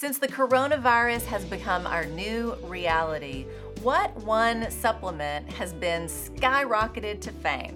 Since the coronavirus has become our new reality, what one supplement has been skyrocketed to fame?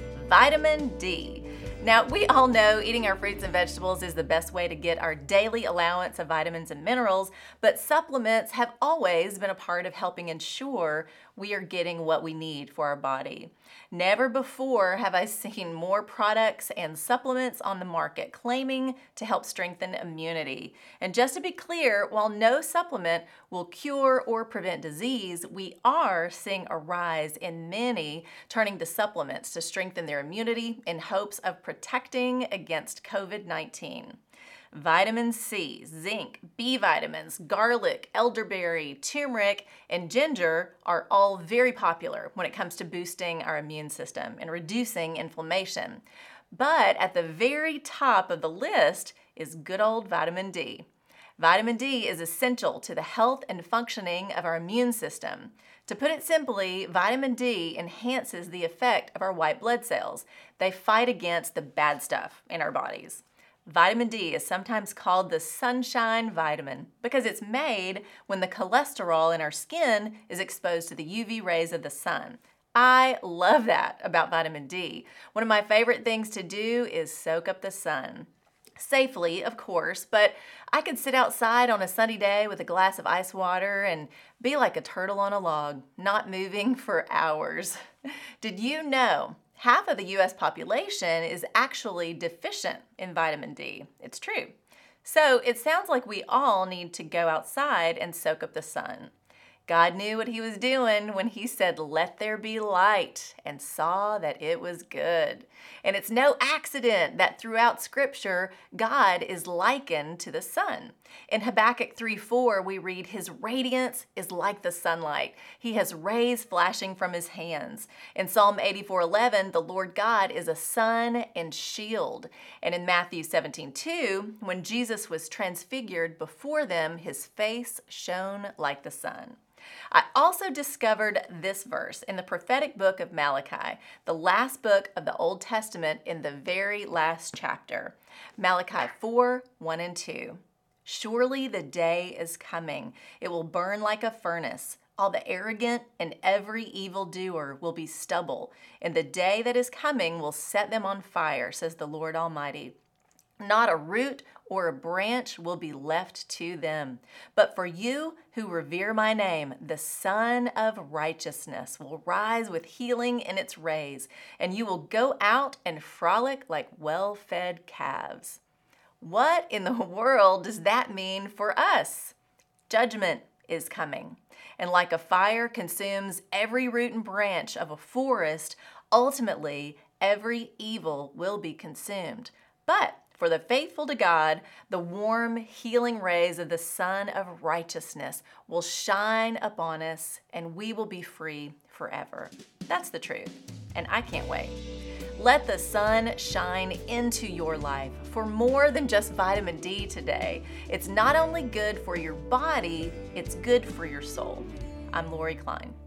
Vitamin D. Now, we all know eating our fruits and vegetables is the best way to get our daily allowance of vitamins and minerals, but supplements have always been a part of helping ensure we are getting what we need for our body. Never before have I seen more products and supplements on the market claiming to help strengthen immunity. And just to be clear, while no supplement will cure or prevent disease, we are seeing a rise in many turning to supplements to strengthen their immunity in hopes of protecting against COVID-19. Vitamin C, zinc, B vitamins, garlic, elderberry, turmeric, and ginger are all very popular when it comes to boosting our immune system and reducing inflammation. But at the very top of the list is good old vitamin D. Vitamin D is essential to the health and functioning of our immune system. To put it simply, vitamin D enhances the effect of our white blood cells. They fight against the bad stuff in our bodies. Vitamin D is sometimes called the sunshine vitamin because it's made when the cholesterol in our skin is exposed to the UV rays of the sun. I love that about vitamin D. One of my favorite things to do is soak up the sun. Safely, of course, but I could sit outside on a sunny day with a glass of ice water and be like a turtle on a log, not moving for hours. Did you know half of the U.S. population is actually deficient in vitamin D? It's true. So it sounds like we all need to go outside and soak up the sun. God knew what he was doing when he said, "Let there be light," and saw that it was good. And it's no accident that throughout Scripture, God is likened to the sun. In Habakkuk 3:4, we read, "His radiance is like the sunlight. He has rays flashing from his hands." In Psalm 84:11, the Lord God is a sun and shield. And in Matthew 17:2, when Jesus was transfigured before them, his face shone like the sun. I also discovered this verse in the prophetic book of Malachi, the last book of the Old Testament in the very last chapter. Malachi 4:1 and 2. "Surely the day is coming. It will burn like a furnace. All the arrogant and every evildoer will be stubble. And the day that is coming will set them on fire, says the Lord Almighty. Not a root or a branch will be left to them. But for you who revere my name, the Sun of Righteousness will rise with healing in its rays, and you will go out and frolic like well-fed calves." What in the world does that mean for us? Judgment is coming. And like a fire consumes every root and branch of a forest, ultimately every evil will be consumed. But for the faithful to God, the warm, healing rays of the Sun of Righteousness will shine upon us, and we will be free forever. That's the truth, and I can't wait. Let the sun shine into your life for more than just vitamin D today. It's not only good for your body, it's good for your soul. I'm Lori Klein.